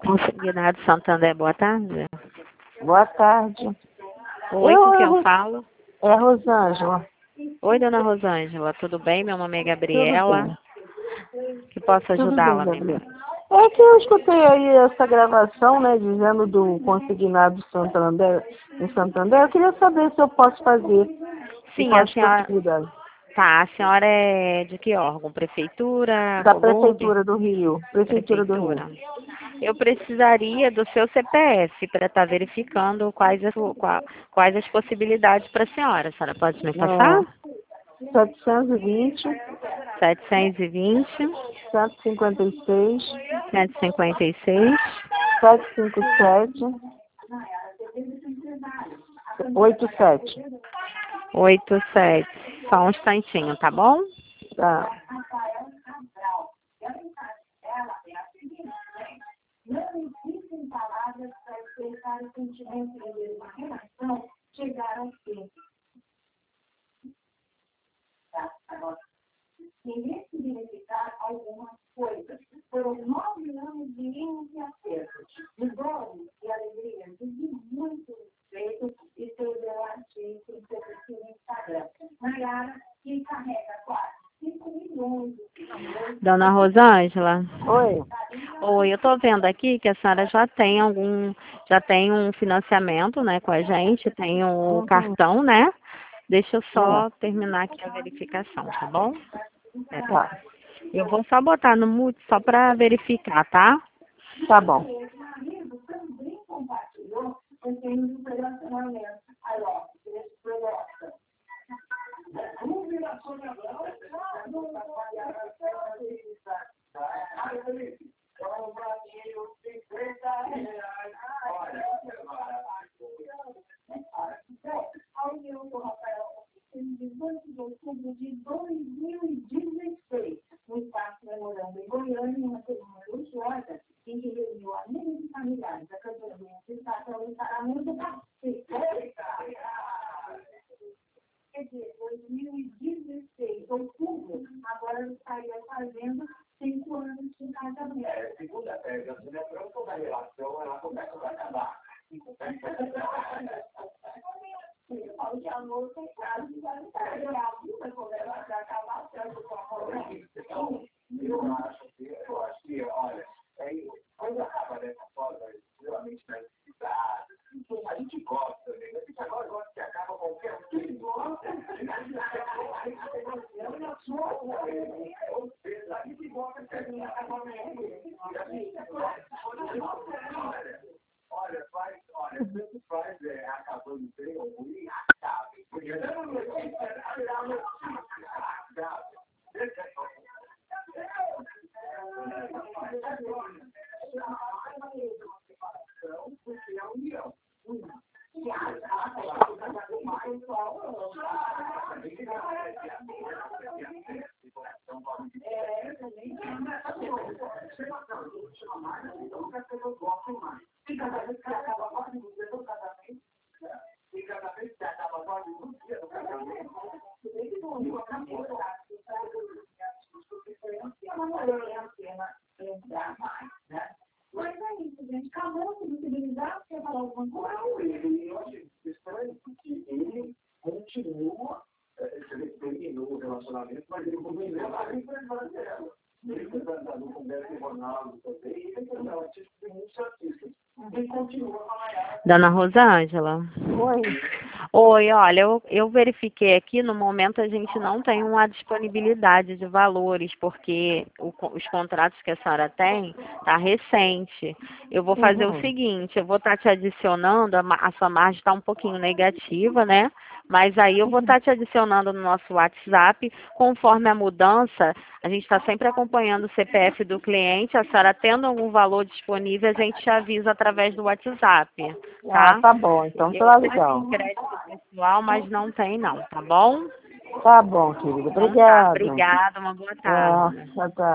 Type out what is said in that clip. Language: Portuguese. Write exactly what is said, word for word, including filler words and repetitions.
Consignado Santander, boa tarde. Boa tarde. Oi, eu, com quem eu, eu falo? É a Rosângela. Oi, dona Rosângela, tudo bem? Meu nome é Tudo Gabriela. bem. Que posso Tudo bem, ajudá-la, minha Gabriela. filha? É que eu escutei aí essa gravação, né, dizendo do consignado Santander, em Santander. Eu queria saber se eu posso fazer e Sim, a quais senhora... possibilidades. Tá, a senhora é de que órgão? Prefeitura, Da Colombe? Prefeitura do Rio. Prefeitura do Rio. Prefeitura. Eu precisaria do seu C P F para estar verificando quais as, qua- quais as possibilidades para a senhora. A senhora pode me passar? É, setecentos e vinte, setecentos e vinte, cento e cinquenta e seis, cento e cinquenta e seis, setecentos e cinquenta e sete, oitenta e sete. oitenta e sete. Só um instantinho, tá bom? Tá. Dona Rosângela? Oi. Oi, eu tô vendo aqui que a senhora já tem algum, já tem um financiamento, né, com a gente, tem o Uhum. cartão, né? Deixa eu É. só terminar aqui a verificação, tá bom? Pera. Tá. Eu vou só botar no mute só para verificar, tá? Tá bom. Dona Rosângela? Oi. Oi, olha, eu, eu verifiquei aqui, no momento a gente não tem uma disponibilidade de valores, porque o co- os contratos que a senhora tem tá recente. Eu vou fazer o Uhum. seguinte, eu vou estar te adicionando, a, ma- a sua margem está um pouquinho negativa, né? Mas aí eu vou estar te adicionando no nosso WhatsApp, conforme a mudança, a gente está sempre acompanhando o C P F do cliente, a senhora tendo algum valor disponível, a gente te avisa através do WhatsApp, Ah, tá? tá bom. Então Eu tá até legal. tenho crédito pessoal, mas não tem não, tá bom? Tá bom, querida. Então tá, Obrigada. obrigada, uma boa Ah, tarde. tá, tá.